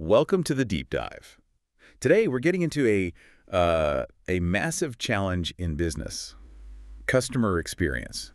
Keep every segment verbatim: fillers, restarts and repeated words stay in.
Welcome to the deep dive. Today we're getting into a uh, a massive challenge in business, customer experience,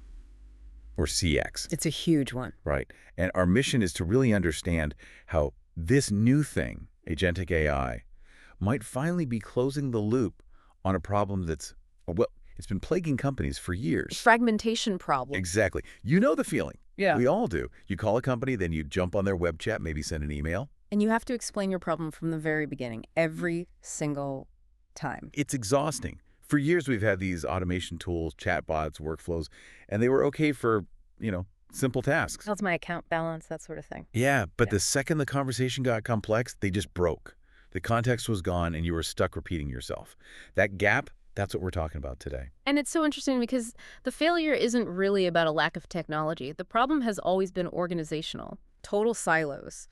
or C X. It's a huge one. Right. And our mission is to really understand how this new thing, agentic A I, might finally be closing the loop on a problem that's, well, it's been plaguing companies for years. Fragmentation problem. Exactly. You know the feeling. Yeah. We all do. You call a company, then you jump on their web chat, maybe send an email. And you have to explain your problem from the very beginning, every single time. It's exhausting. For years, we've had these automation tools, chatbots, workflows, and they were okay for, you know, simple tasks. How's my account balance, that sort of thing. Yeah, but Yeah. the second the conversation got complex, they just broke. The context was gone, and you were stuck repeating yourself. That gap, that's what we're talking about today. And it's so interesting because the failure isn't really about a lack of technology. The problem has always been organizational. Total silos,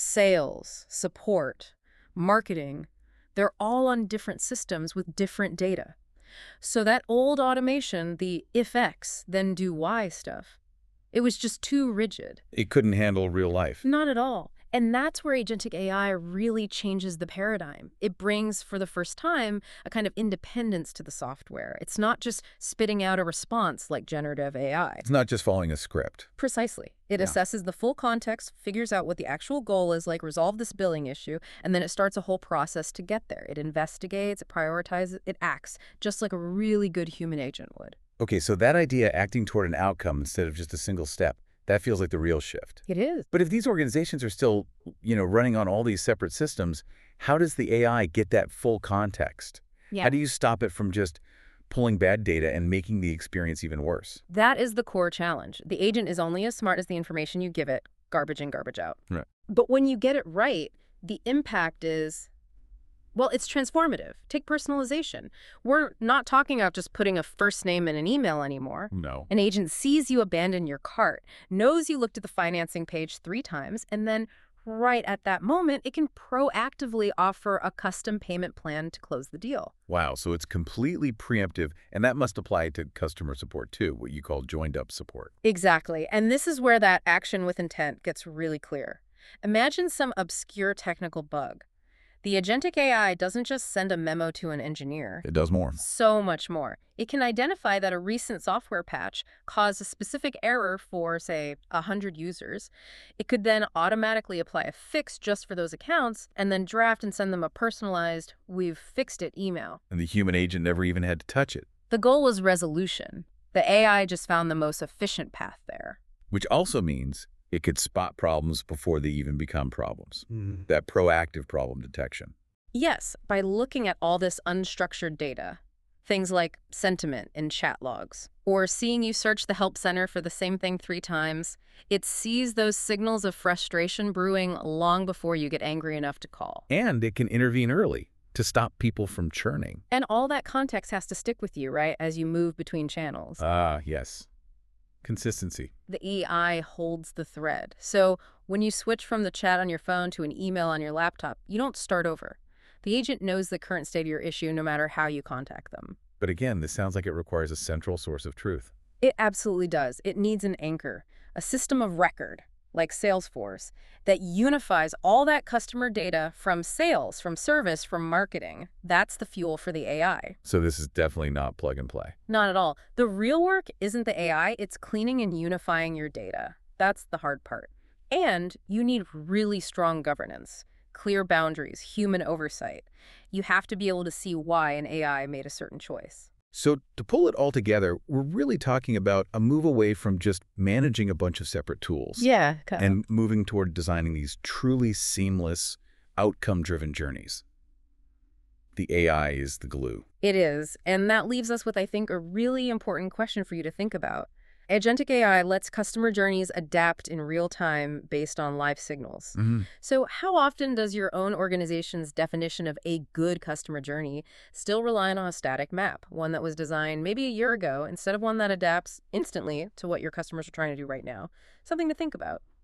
sales, support, marketing, they're all on different systems with different data. So that old automation, the if X, then do Y stuff, it was just too rigid. It couldn't handle real life. Not at all. And that's where agentic A I really changes the paradigm. It brings, for the first time, a kind of independence to the software. It's not just spitting out a response like generative A I. It's not just following a script. Precisely. It Yeah. assesses the full context, figures out what the actual goal is, like resolve this billing issue, and then it starts a whole process to get there. It investigates, it prioritizes, it acts, just like a really good human agent would. Okay, so that idea, acting toward an outcome instead of just a single step, that feels like the real shift. It is. But if these organizations are still, you know, running on all these separate systems, how does the A I get that full context? Yeah. How do you stop it from just pulling bad data and making the experience even worse? That is the core challenge. The agent is only as smart as the information you give it, garbage in, garbage out. Right. But when you get it right, the impact is, well, it's transformative. Take personalization. We're not talking about just putting a first name in an email anymore. No. An agent sees you abandon your cart, knows you looked at the financing page three times, and then right at that moment, it can proactively offer a custom payment plan to close the deal. Wow, so it's completely preemptive, and that must apply to customer support too, what you call joined-up support. Exactly. And this is where that action with intent gets really clear. Imagine some obscure technical bug. The agentic A I doesn't just send a memo to an engineer. It does more. So much more. It can identify that a recent software patch caused a specific error for, say, one hundred users. It could then automatically apply a fix just for those accounts and then draft and send them a personalized, "we've fixed it" email. And the human agent never even had to touch it. The goal was resolution. The A I just found the most efficient path there. Which also means it could spot problems before they even become problems. Mm. That proactive problem detection. Yes, by looking at all this unstructured data, things like sentiment in chat logs, or seeing you search the help center for the same thing three times, it sees those signals of frustration brewing long before you get angry enough to call. And it can intervene early to stop people from churning. And all that context has to stick with you, right, as you move between channels. Ah, yes. Consistency. The A I holds the thread. So when you switch from the chat on your phone to an email on your laptop, you don't start over. The agent knows the current state of your issue no matter how you contact them. But again, this sounds like it requires a central source of truth. It absolutely does. It needs an anchor, a system of record, like Salesforce, that unifies all that customer data from sales, from service, from marketing. That's the fuel for the A I. So this is definitely not plug and play. Not at all. The real work isn't the A I, it's cleaning and unifying your data. That's the hard part. And you need really strong governance, clear boundaries, human oversight. You have to be able to see why an A I made a certain choice. So to pull it all together, we're really talking about a move away from just managing a bunch of separate tools. Yeah. Kind of. And moving toward designing these truly seamless, outcome-driven journeys. The A I is the glue. It is. And that leaves us with, I think, a really important question for you to think about. Agentic A I lets customer journeys adapt in real time based on live signals. Mm-hmm. So how often does your own organization's definition of a good customer journey still rely on a static map, one that was designed maybe a year ago, instead of one that adapts instantly to what your customers are trying to do right now? Something to think about.